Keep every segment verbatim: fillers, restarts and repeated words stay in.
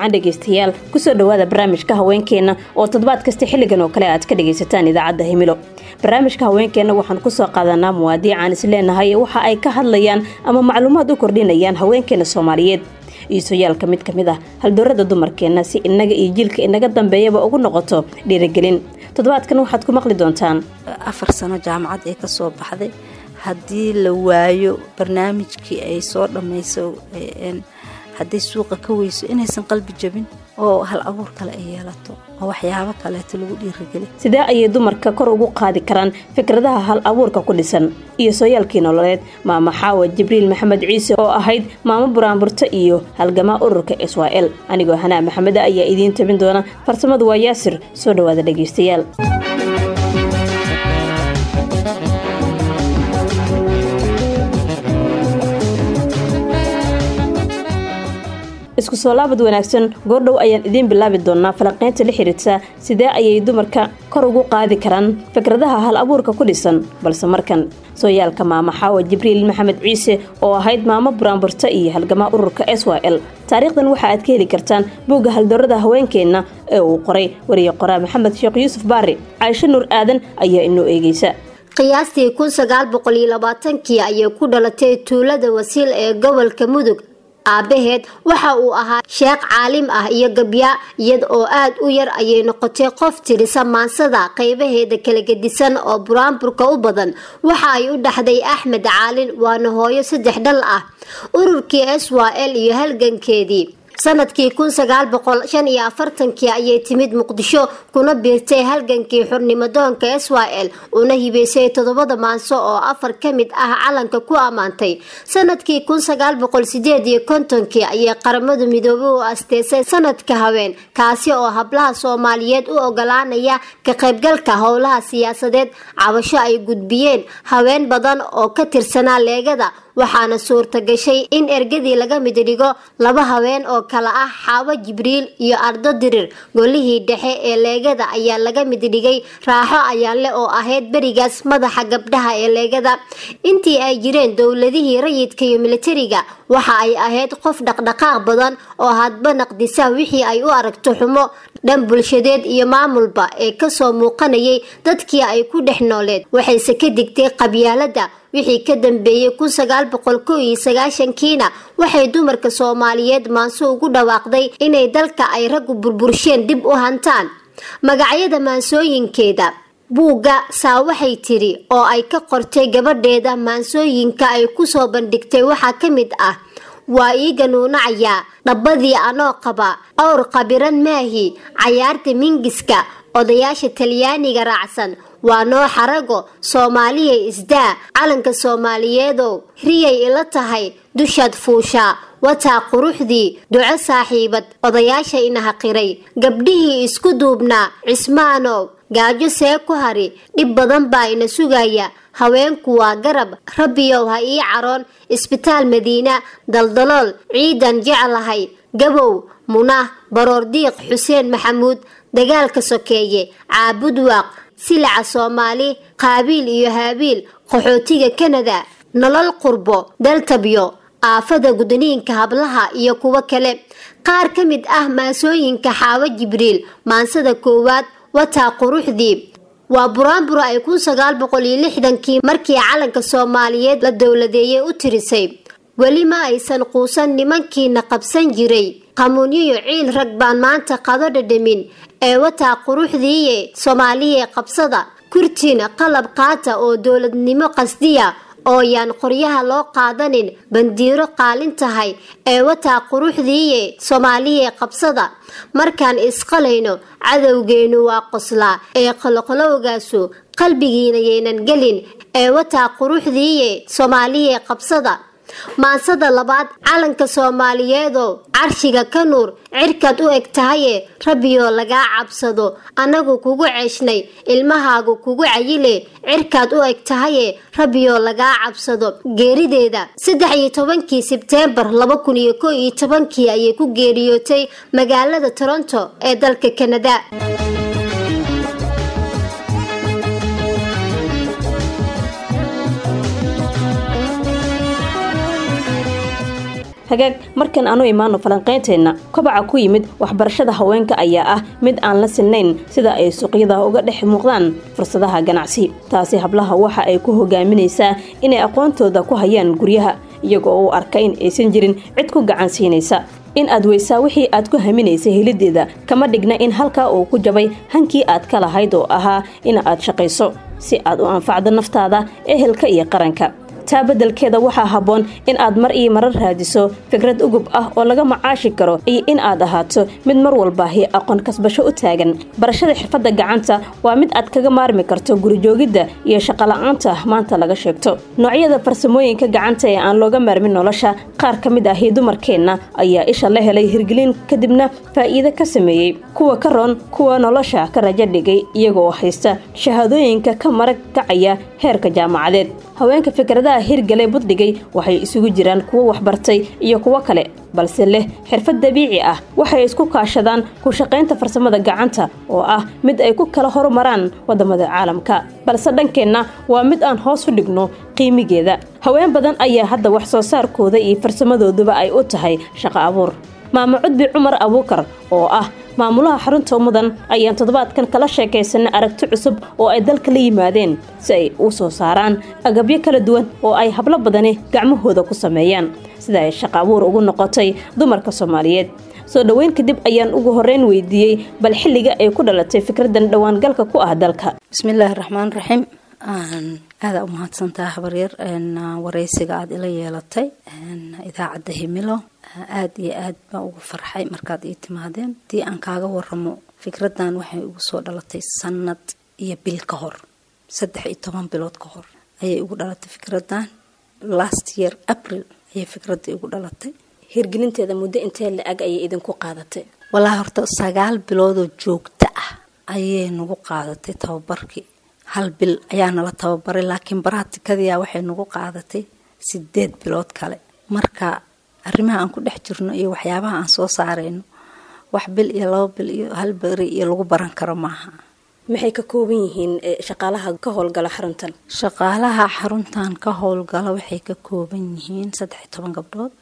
wacan dhageystayaal ku soo dhawaada barnaamijka haweenkeena oo toddobaad kasta xilligan oo kale aad ka dhageysataan idaacadda Himilo. barnaamijka haweenkeena waxaan ku soo qaadanaa muwaadiic aan isleenahay waxa ay ka hadlayaan ama macluumaad u kordhinayaan haweenkeena Soomaaliyeed iyo sooyaalka mid kamid ah haldoorada dumarkeena si inaga iyo jilka inaga dambeeyaba ugu noqoto dhiirigelin. toddobaadkan waxaad ku maqli doontaan afar sano jaamacad ee ka soo baxday haddii la waayo barnaamijkii ay soo dhamayso een haddii suuqa ka weyso inaysan qalbi jabin oo hal abuur kale ay yeelato oo waxyaabo kale lagu dhiirigeliyo. sidee ayay dumarka kor ugu qaadi karaan fikradaha hal abuurka ku dhisan iyo sooyaalkii nololeed? maama Xaawa Jibriil Maxamed Ciise oo ahayd maamo buraanburta iyo halgama ururka S Y L. anigoo Hanaa Maxamed ayaa idiin tabin doona, farsamadu waa Yaasir. soo dhawaada dhageystayaal. isku soo laabad wanaagsan. goordhow ayaan idin bilaabi doonaa falanqeynta la xiriirta sidee ayay dumarka kor ugu qaadi karaan fikradaha hal abuurka ku dhisan. balse markan sooyaalka maama Xaawa Jibriil Maxamed Ciise oo ahayd maamo buraanburta iyo halgama ururka S Y L. taariikhdan waxa aad ka heli kartaan buugga haldoorada haweenkeena ee uu qoray wariye qoraa Maxamed Sheekh Yuusuf Baari. Aisha Nur Aadan ayaa inoo eegaysa. qiyaastii kun sagaal boqol iyo labaatan-kii ayay ku dhalatay tuulada Wasiil ee gobolka Mudug. aabaheed waxa uu ahaa sheekh caalim ah iyo gabya, iyada oo aad u yar ayay noqotay qof tirisa maansada qaybaheeda kala gedisan oo buraanburka u badan. waxa ay u dhaxday Axmed Caalin, waana hooyo saddex dhal ah. ururkii S Y L iyo halgankeedii sanadkii kun sagaal boqol shan iyo afartan-kii ayay timid Muqdisho kuna biirtay halgankii xornimadoonka S Y L una hibeysay toddobada maanso oo afar ka mid ah calanka ku amaantay. sanadkii kun sagaal boqol sideed iyo konton-kii ayay qaramada midoobay u asteysay sanadka haween, kaasi oo hablaha Soomaaliyeed u ogolaanaya ka qaybgalka howlaha siyaasadeed. cabasho ay gudbiyeen haween badan oo ka tirsanaa leegada, waxaana suurta gashay in ergadii laga mid dhigo laba haween oo kala ah Xaawa Jibriil iyo Ardo Dirir. golihii dhexe ee leegada ayaa laga mid dhigay Raaxo Ayaale oo ahayd berigaas madaxa gabdhaha ee leegada. intii ay jireen dowladihii rayidka iyo militariga, waxa ay ahayd qof dhaqdhaqaaq badan oo hadba naqdisa wixii ay u aragto xumo dhan bulshadeed iyo maamulba ee ka soo muuqanayay dadkii ay ku dhex nooleed. waxayse ka digtay qabyaalada. wixii ka dambeeyay kun sagaal boqol kow iyo sagaashan-kiina waxay dumarka Soomaaliyeed maanso ugu dhawaaqday inay dalka ay raggu burbursheen dib u hantaan. magacyada maansooyinkeeda buugga saa waxay tiri oo ay ka qortay gabadheeda maansooyinka ay ku soo bandhigtay waxaa ka mid ah waa ii ganuunacayaa, dhabbadii anoo qaba, awr qabiran maahi, cayaarta mingiska, odayaasha Talyaaniga raacsan, waa noo xarago, Soomaaliya isdaa, calanka Soomaaliyeedow, riyay ila tahay, dushaad fuushaa, wataa quruxdii, duco saaxiibad, odayaasha inaha qiray, gabdhihii isku duubnaa, cismaanow, gaajo see ku hari, dhib badan baa ina sugaya, haweenku waa garab, rabbiyow ha ii caroon, isbitaal Madiina, daldalool, ciidan jeclahay, gabow, munah, baroordiiq, Xuseen Maxamuud, dagaalka sokeeye, caabud waaq, silaca Soomaali, qaabiil iyo haabiil, qaxootiga Kanada, nolol qurbo, daltabyo, aafada gudniinka hablaha iyo kuwa kale. qaar ka mid ah maansooyinka Xaawa Jibriil. maansada koowaad wataa quruxdii waa buraanbur ay kun sagaal boqol iyo lixdan-kii markii calanka Soomaaliyeed la dowladeeyay u tirisay. weli ma aysan quusan nimankiina qabsan jiray, qamuunyo ciil rag baan maanta qado dhadhamin, ee wataa quruxdiiye Soomaaliya qabsada, kurtiina qalab qaata oo dowladnimo qasdiya, oo yaan qoryaha loo qaadanin, bandiiro qaalin tahay, ee wataa quruxdiiye Soomaaliya qabsada. markaan isqalayno cadowgeenu waa qoslaa, ee qoloqolowgaasu qalbigiina yeenan gelin, ee wataa quruxdiiye Soomaaliya qabsada. maansada labaad calanka Soomaaliyeedow, carshiga ka nuur, cirkaad u eg tahaye, rabbiyoo lagaa cabsado, anagu kugu ceeshnay, ilmahaagu kugu cayile, cirkaad u eg tahaye, rabbiyoo lagaa cabsado. geerideeda saddex iyo tobankii Sebteembar laba kun iyo kow iyo tobankii ayay ku geeriyootay magaalada Toronto ee dalka Kanada. hagaag markan aanu imaano falanqaynteena kobaca ku yimid waxbarashada haweenka ayaa ah mid aan la sinnayn sida ay suuqyada uga dhex muuqdaan fursadaha ganacsi. taasi hablaha waxa ay ku hogaaminaysaa inay aqoontooda ku hayaan guryaha iyagoo u arka in aysan jirin cid ku gacan siinaysa. in aad weysaa wixii aad ku haminaysay helideeda kama dhigna in halkaa uu ku jabay hankii aad ka lahayd oo ahaa in aad shaqayso si aad u anfacdo naftaada, ehelka iyo qaranka. taa beddelkeeda waxaa habboon in aad mar iyo marar raadiso fikrad ugub ah oo laga macaashi karo iyo in aad ahaato mid mar walbaahi aqoon kasbasho u taagan. barashada xirfadda gacanta waa mid aad kaga maarmi karto gurijoogidda iyo shaqola'aanta maanta laga sheegto. noocyada farsamooyinka gacanta ee aan looga maarmin nolosha qaar ka mid ahi dumarkeenna ayaa isha la helay hirgelin kadibna faa'iido ka sameeyey. kuwa ka roon kuwa nolosha ka rajo dhigay iyagoo haysta shahaadooyinka ka marag kacaya heerka jaamacadeed. haweenka fikradaha hirgalay buddhigay waxay isugu jiraan kuwo waxbartay iyo kuwo kale balse leh xirfad dabiici ah. waxay isku kaashadaan ku shaqaynta farsamada gacanta oo ah mid ay ku kala horumaraan wadamada caalamka, balse dhankeenna waa mid aan hoos u dhigno qiimigeeda. haween badan ayaa hadda wax soo saarkooda iyo farsamadooduba ay u tahay shaqo abuur. maamo Cudbi Cumar Abuukar oo ah maamulaha xarunta mudan ayaan toddobaadkan kala sheekaysanay aragti cusub oo ay dalka la yimaadeen si ay u soo saaraan agabyo kala duwan oo ay hablo badani gacmahooda ku sameeyaan sida ay shaqo abuur ugu noqotay dumarka Soomaaliyeed. soo dhaweyn kadib ayaan ugu horeyn weydiiyey bal xilliga ay ku dhalatay fikradan dhawaan galka ku ah dalka. bismillaahir rahmaanir rahiim. aan aad u mahadsantahay habaryar in wareysiga aad ila yeelatay idaacadda Himilo. aad iyo aad baan ugu farxay markaad ii timaadeen. tii aan kaaga waramo fikradan waxay ugu soo dhalatay sanad iyo bil ka hor, saddex iyo toban bilood ka hor ayay ugu dhalatay fikradan. last year April ayay fikradii ugu dhalatay. hirgelinteeda muddo intee la ag ayay idinku qaadatay? walaa horta sagaal bilood oo joogto ah ayay nagu qaadatay tababarkii. hal bil ayaa nala tababaray laakiin baraatikadii waxay nagu qaadatay sideed bilood kale. marka arrimaha aan ku dhex jirno iyo waxyaabaha aan soo saareyno wax bil iyo laba bil iyo hal bari iyo lagu baran karo maaha. maxay ka kooban yihiin shaqaalaha ka howlgala xaruntan? shaqaalaha xaruntan ka howlgala waxay ka kooban yihiin saddex iyo toban gabdhood.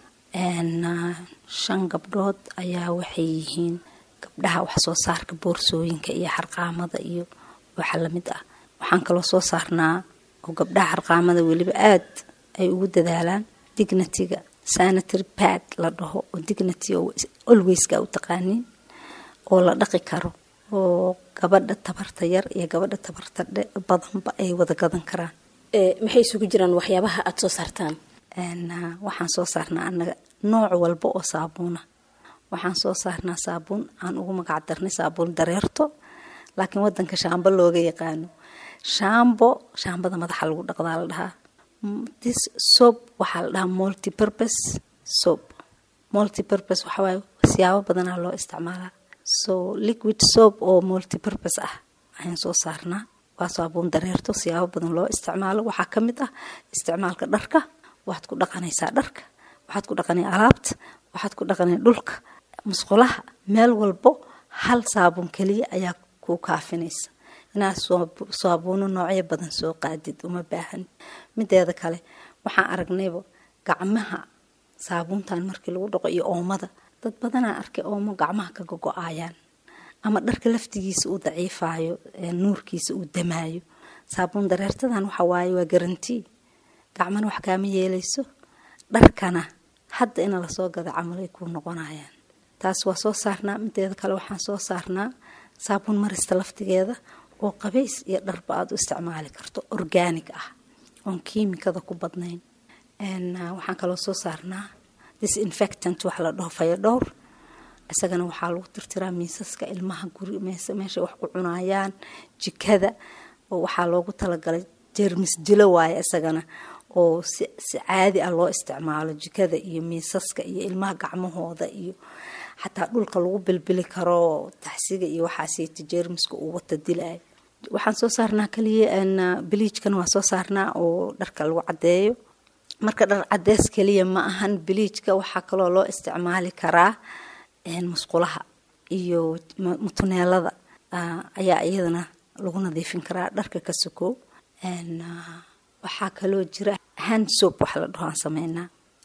shan gabdhood ayaa waxay yihiin gabdhaha wax soo saarka boorsooyinka iyo xarqaamada iyo waxa la mid ah. waxaan kaloo soo saarnaa oo gabdhaha xarqaamada weliba aad ay ugu dadaalaan dignity-ga sanitary pad la dhaho oo dignity oo always-ka u taqaanin oo la dhaqi karo oo gabadha tabarta yar iyo gabadha tabarta badanba ay wada gadan karaan. ee maxay isugu jiraan waxyaabaha aad soo saartaan? een waxaan soo saarnaa anaga nooc walba oo saabuuna. waxaan soo saarnaa saabuun aan ugu magac darnay saabuun dareerto laakiin wadanka shaambo looga yaqaano. shaambo shaambada madaxa lagu dhaqdaa la dhahaa. this soap waxaa la dhahaa multi purpose soap. multi purpose waxa waaye siyaabo badan loo isticmaalaa. so liquid soap oo multi purpose ah ayaan soo saarnaa. waa saabuun dareerto siyaabo badan loo isticmaalo. waxaa ka mid ah isticmaalka dharka. waxaad ku dhaqanaysaa dharka, waxaad ku dhaqanay alaabta, waxaad ku dhaqanay dhulka, musqulaha, meel walbo hal saabuun kaliya ayaa ku kaafinaysa. inaad saabuuno noocyo badan soo qaadid uma baahan. mideeda kale waxaan aragnayba gacmaha saabuuntan markii lagu dhaqo iyo oomada dad badanaa arkay oomo gacmaha ka gogo'ayaan ama dharka laftigiisa uu daciifayo, nuurkiisa uu damaayo. saabuun dareertadan waxa waaye waa garantii. gacmana wax kaama yeelayso, dharkana hadda ina lasoo gada camal ay ku noqonayaan. taas waa soo saarnaa. mideeda kale waxaan soo saarnaa saabuun marista laftigeeda oo qabays iyo dharba aad u isticmaali karto, organic ah oon kiimikada ku badnayn. een waxaan kaloo soo saarnaa disinfectant wax la dhaho fayadhowr. isagana waxaa lagu tirtiraa miisaska ilmaha guri meesha wax ku cunayaan, jikada oo waxaa loogu talagalay jeermis dilo waaye isagana oo si caadi ah loo isticmaalo jikada iyo miisaska iyo ilmaha gacmahooda iyo xataa dhulka lagu bilbili karo taxsiga iyo waxaasiyta jeermiska uu wata dilay. waxaan soo saarnaa kaliya aan bleachkan waa soo saarnaa oo dharka lagu cadeeyo. marka dhar cadeys kaliya ma ahan bleachka, waxaa kaloo loo isticmaali karaa een musqulaha iyo mutuneelada ayaa iyadana lagu nadiifin karaa dharka ka soko. een waxaa kaloo jira hand soap wax la dhaho aan sameynaa.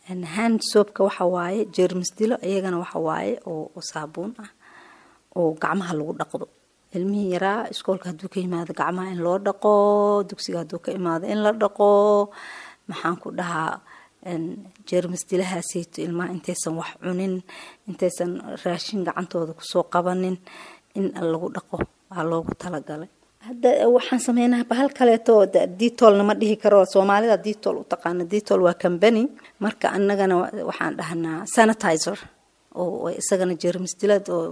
hand soapka waxa waaye jeermis dilo, iyagana waxa waaye oo saabuun ah oo gacmaha lagu dhaqdo. ilmihii yaraa iskoolka hadduu ka yimaado gacmaha in loo dhaqo, dugsiga hadduu ka imaado in la dhaqo. maxaan ku dhahaa jeermis dilahaasayto ilmaha intaysan wax cunin, intaysan raashin gacantooda kusoo qabanin in lagu dhaqo waa loogu talagalay. hadda waxaan sameynaa bahal kaleeto detoolna ma dhihi karo, Soomaalida detool u taqaana. detool waa company, marka annagana waxaan dhahnaa sanitizer oo isagana jeermis dilad oo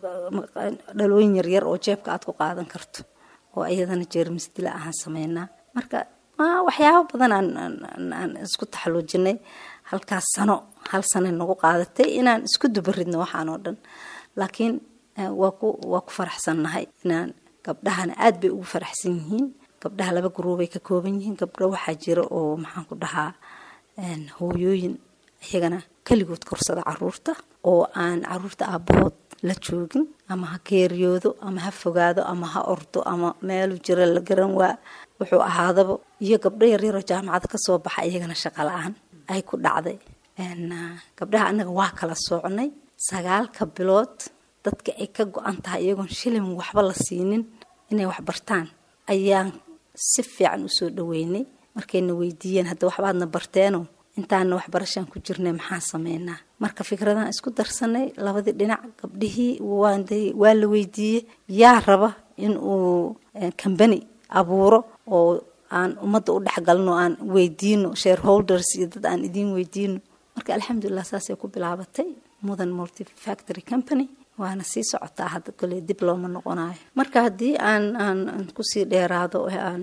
dhalooyin yar yar oo jeebka aad ku qaadan karto oo iyadana jeermis dila ahaan sameynaa. marka waxyaabo badan aan isku taxaluujinay halkaas sano hal sano nagu qaadatay inaan isku dubaridno waxaan oo dhan. laakiin waa ku waa ku faraxsanahay inaan gabdhahana aad bay ugu faraxsan yihiin. gabdhaha laba group ay ka kooban yihiin. gabdho waxaa jira oo maxaan ku dhahaa hooyooyin iyagana kaligood korsada caruurta oo aan caruurta aabahood la joogin, ama ha geeriyoodo ama ha fogaado ama ha ordo ama meelu jira la garan waa wuxuu ahaadaba. iyo gabdho yar yar oo jaamacada ka soo baxa iyagana shaqo la'aan ay ku dhacday. gabdhaha annaga waa kala soconay sagaalka bilood dadka ay ka go'an tahay iyagoon shilin waxba la siinin inay wax bartaan ayaan si fiican u soo dhaweynay. markayna weydiiyeen hadda waxbaadna barteeno intaana waxbarashaan ku jirnay maxaan sameynaa. marka fikradan isku darsanay labadii dhinac. gabdhihii waa la weydiiyey yaa raba in uu company abuuro oo aan ummadda u dhexgalno, aan weydiino shareholders iyo dad aan idiin weydiino. marka alxamdulillah saasay ku bilaabatay Mudan Multi Factory Company, waana sii socotaa hadda kale dib looma noqonayo. marka haddii aan aan kusii dheeraado aan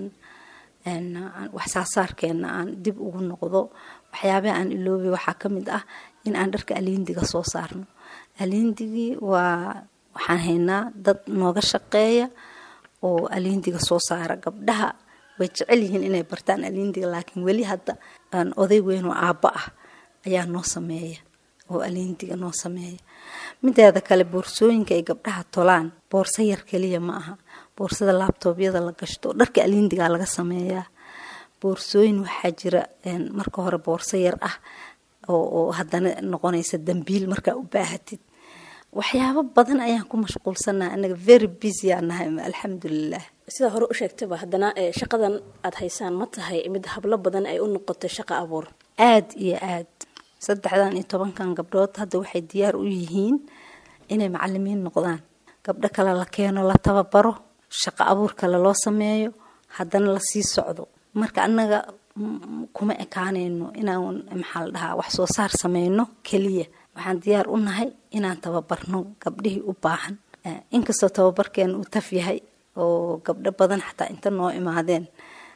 aan wax saasaarkeena aan dib ugu noqdo, waxyaabaha aan iloobi waxaa ka mid ah in aan dharka aliindiga soo saarno. aliindigii waa waxaan haynaa dad nooga shaqeeya oo aliindiga soo saara. gabdhaha way jecel yihiin inay bartaan aliindiga, laakiin weli hadda aan oday weyn oo aabba ah ayaa noo sameeya oo aliindiga noo sameeya. mideeda kale boorsooyinka ay gabdhaha tolaan boorso yar kaliya ma aha, boorsada laptopyada la gashto dharka aliindiga laga sameeyaa. boorsooyin waxaa jira marka hore boorso yar ah oo oo haddana noqonaysa dambiil markaa u baahatid. waxyaabo badan ayaan ku mashquulsanaa. anaga very busy aan nahay alxamdulillah. sida hore u sheegtaba haddana shaqadan aad haysaan ma tahay mid hablo badan ay u noqotay shaqo abuur? aad iyo aad. saddexdan iyo tobankan gabdhood hadda waxay diyaar u yihiin inay macallimiin noqdaan. gabdho kale la keeno, la tababaro, shaqo abuur kale loo sameeyo, haddana la sii socdo. marka annaga kuma ekaanayno inaan maxaa la dhahaa wax soo saar sameyno keliya. waxaan diyaar u nahay inaan tababarno gabdhihii u baahan. inkastoo tababarkeena uu taf yahay oo gabdho badan xataa inta noo imaadeen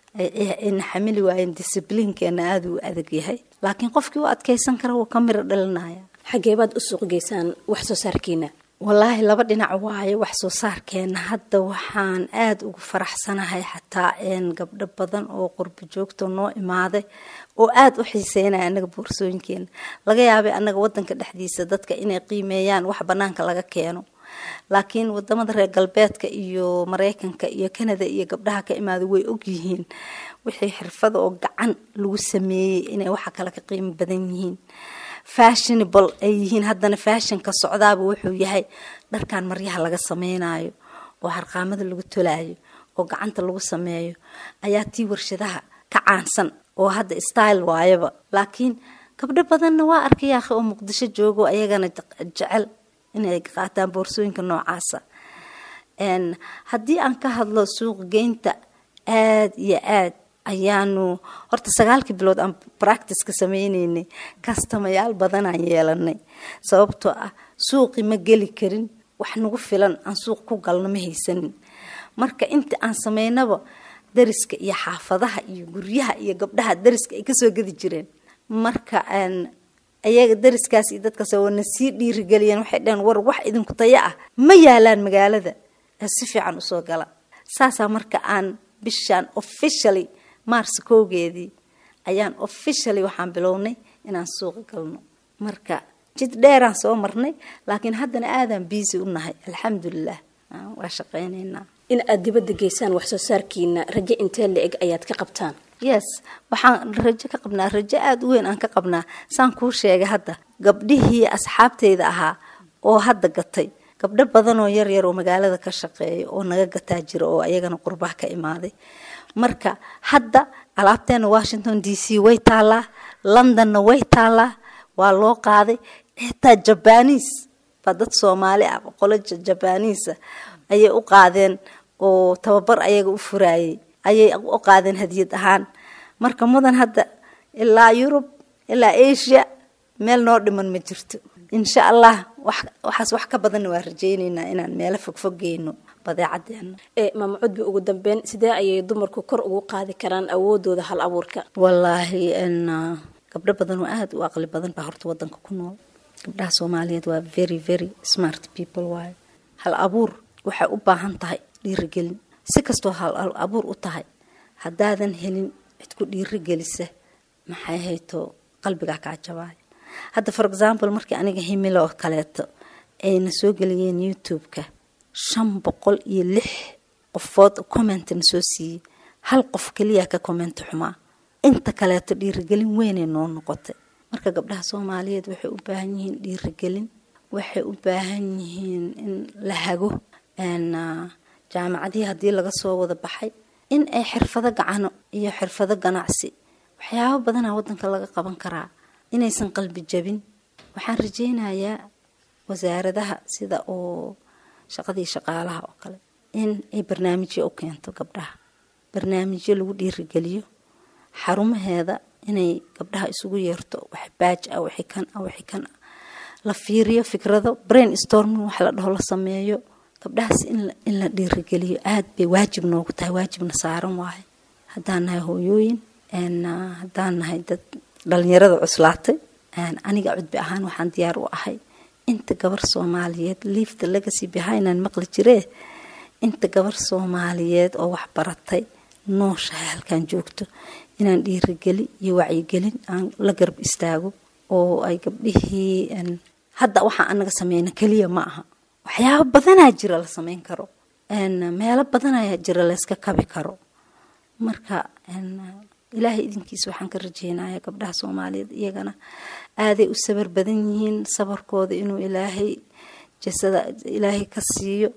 ayna xamili waayeen, discipliinkeena aad u adag yahay, laakiin qofkii u adkaysan kara wuu ka miro dhalinaya. xageebaad u suuq geysaan wax soo saarkiina? wallaahi laba dhinac waaye wax soo saarkeena. hadda waxaan aad ugu faraxsanahay xataa een gabdho badan oo qurbo joogto noo imaaday oo aad u xiiseynaya anaga boorsooyinkeena. laga yaabay anaga wadanka dhexdiisa dadka inay qiimeeyaan wax banaanka laga keeno, laakiin wadamada reer galbeedka iyo Mareykanka iyo Canada iyo gabdhaha ka imaado way og yihiin wixii xirfado oo gacan lagu sameeyay inay waxa kale ka qiimo badan yihiin, fashionable ay yihiin. haddana fashionka socdaaba wuxuu yahay dharkan maryaha laga sameynayo oo harqaamada lagu tolaayo oo gacanta lagu sameeyo ayaa tii warshadaha ka caansan oo hadda style waayaba. laakiin gabdho badanna waa arkay akhi oo Muqdisho joogo ayagana jecel inay qaataan boorsooyinka noocaasa. een haddii aan ka hadlo suuq geynta, aad iyo aad ayaanu horta sagaalkii bilood aan practice ka sameynaynay customer badan aan yeelanay, sababtoo ah suuqi ma geli karin, wax nagu filan aan suuq ku galno ma haysanin. marka inta aan sameynaba dariska iyo xaafadaha iyo guryaha iyo gabdhaha dariska ay ka soo gadi jireen. marka aan ayaga dariskaas iyo dadkaas oo na sii dhiirigeliyeen, waxay dhaheen war wax idinku taya ah ma yaalaan magaalada, si fiican u soo gala. saasa marka aan bishaan officially Mars kowgeedii ayaan officially waxaan bilownay inaan suuq galno. marka jid dheeraan soo marnay, laakiin haddana aadaan busy u nahay alxamdulillah. waa shaqeynaynaa. in aad dibadda geysaan wax soo saarkiina rajo intee la eg ayaad ka qabtaan? yes waxaan rajo ka qabnaa rajo aad u weyn aan ka qabnaa saan kuu sheegay hadda gabdhihii asxaabteyda ahaa oo hadda gatay gabdho badan oo yar yar oo magaalada ka shaqeeya oo naga gataa jira oo ayagana qurbaha ka imaaday marka hadda alaabteena Washington D C way taalaa Londonna way taalaa waa loo qaaday xitaa Japanese badad Soomaali ah qolada Japanese ayay u qaadeen oo tababar ayaga u furaayay ayay u qaadeen hadiyad ahaan marka mudan hadda ilaa Europe ilaa Asia meel noo dhiman ma jirto insha Allah wax waxaas wax ka badan waa rajaynaynaa inaan meel fog fog geeyno badeecadeena ee maama cudbi ugu dambeyn sidee ayay dumarku kor ugu qaadi karaan awoodooda hal abuurka wallahi in gabdho badan oo aad u aqli badan baa horta wadanka ku nool gabdhaha Soomaaliyeed waa very very smart people way hal abuur waxay u baahan tahay dhiirigelin si kastoo hal abuur u tahay hadaadan helin cid ku dhiirigelisa maxay hayto qalbiga ka jabay hadda for example markii aniga himilo oo kaleeto ayna soo galiyeen YouTube-ka shan boqol iyo lix qofood comment soo siiyay hal qof kaliya ka comment xumaa inta kaleeto dhiirigelin weyn ee noo noqotay marka gabdhaha Soomaaliyeed waxay u baahan yihiin dhiirigelin waxay u baahan yihiin in la hago aan jaamacadii hadii laga soo wada baxay in ay xirfado gacano iyo xirfado ganacsi waxyaabo badan oo wadanka laga qaban karaa inaysan qalbi jabin waxaan rajaynayaa wasaaradaha sida oo shaqadii shaqaalaha oo kale in ay barnaamijyo u keento gabdhaha barnaamijyo lagu dhiirigeliyo xarumaheeda inay gabdhaha isugu yeerto wax baaj ah wixii kan ah wixii kan la fiiriyo fikrado brainstorming wax la dhaho la sameeyo gabdhahaas in in la dhiirigeliyo aad bay waajib noogu tahay waajibna saaran waaye haddaan nahay hooyooyin een haddaan nahay dad dhalinyarada cuslaatay aan aniga cudbi ahaan waxaan diyaar u ahay inta gabar Soomaaliyeed leave the legacy behind aan maqli jiree inta gabar Soomaaliyeed oo wax baratay nooshahay halkan joogto inaan dhiirigeli iyo wacyigelin aan la garb istaago oo ay gabdhihii hadda waxa anaga sameeyna kaliya ma aha waxyaabo badan ayaa jira la sameyn karo een meelo badan ayaa jira la iska kabi karo marka een ilaahay idinkiisa waxaan ka rajeynayaa gabdhaha Soomaaliyeed iyagana aaday u sabar badan yihiin sabarkooda inuu ilaahay jasada ilaahay ka siiyo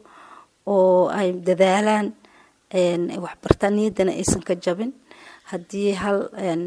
oo ay dadaalaan een wax bartaaniyadana aysan ka jabin hadii hal een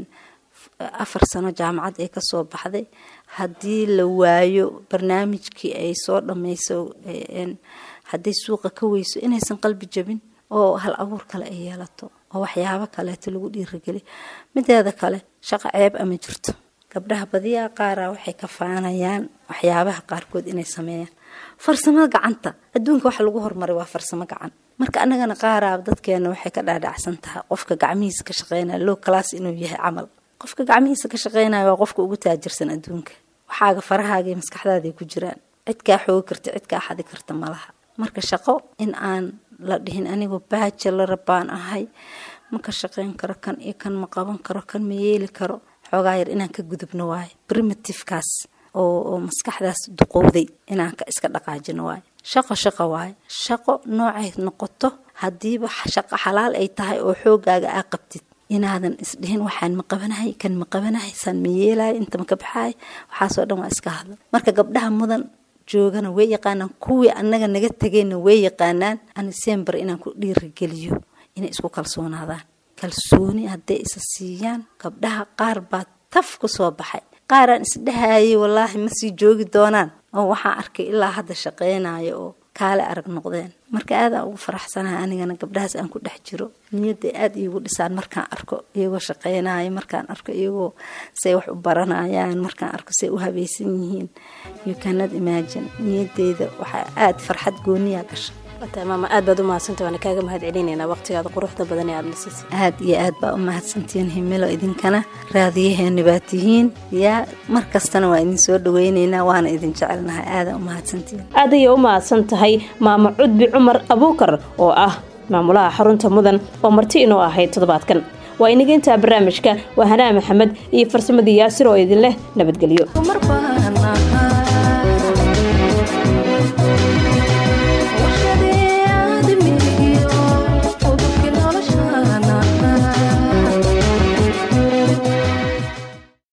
afar sano jaamacad ay ka soo baxday hadii la waayo barnaamijkii ay soo dhameeyso een hadii suuqa ka weyso inaysan qalbi jabin oo hal abuur kale ay yeelato oo waxyaabo kale lagu dhiirigeli mideeda kale shaqo ceeb ama jirto gabdhaha badiya qaar waxay ka faanayaan waxyaabaha qaarkood inay sameeyaan farsamada gacanta adduunka wax lagu hormaray waa farsamo gacan marka anagana qaar dadkeena waxay ka dhaadhacsan tahay qofka gacmihiisa ka shaqeynaa low class inuu yahay amal qofka gacmihiisa ka shaqeynaa waa qofka ugu taajirsan adduunka waxaaga farahaaga iyo maskaxdaada ku jiraan cid ka xoog karta cid ka xadi karta malaha marka shaqo in aan la dhihin anigu bachelor baan ahay ma ka shaqeyn karo kan iyo kan ma qaban karo kan ma yeeli karo xogaa yar inaan ka gudubno waay primitive kaas oo oo maskaxdaas duqowday inaan ka iska dhaqaajino waay shaqo shaqo waay shaqo noocay noqoto hadiiba shaqo xalaal ay tahay oo xoogaaga aa qabtid inaadan isdhihin waxaan ma qabanahay kan ma qabanahay san ma yeelay inta ma ka baxay waxa soo dhan waa iska hadlo marka gabdhaha mudan joogana way yaqaanaan kuwii anaga naga tageyna way yaqaanaan aan December inaan ku dhiirigeliyo inay isku kalsoonaadaan kalsooni haday isa siiyaan gabdhaha qaar baa taf ku soo baxay qaaraan isdhahaayay wallahi ma sii joogi doonaan oo waxa arkay ilaa hadda shaqeynaayo oo kaale arag noqdeen marka aad aan ugu faraxsanahay anigana gabdhahaas aan ku dhex jiro niyada aad iigu dhisaan markaan arko iyagoo shaqeynaayo markaan arko iyagoo say wax u baranayaan markaan arko say u habaysan yihiin you cannot imagine niyadeeda waxa aad farxad gooniya gashay maama aad baad u mahadsantahay waan kaaga mahadcelinaynaa waqtigaada quruxda badan ee aad nasisay aad iyo aad baa u mahadsantiin himilo idinkana raadiyaheena baatihiin yaa markastana waa idin soo dhaweynaynaa waana idin jecelnahay aad u mahadsantiin aad ayay u mahadsantahay maama Cudbi Cumar Abuukar oo ah maamulaha xarunta mudan oo marti inoo ahayd toddobaadkan waa inaga inta barnaamijka waa Hanaa Maxamed iyo farsamadii Yaasir oo idin leh nabadgelyo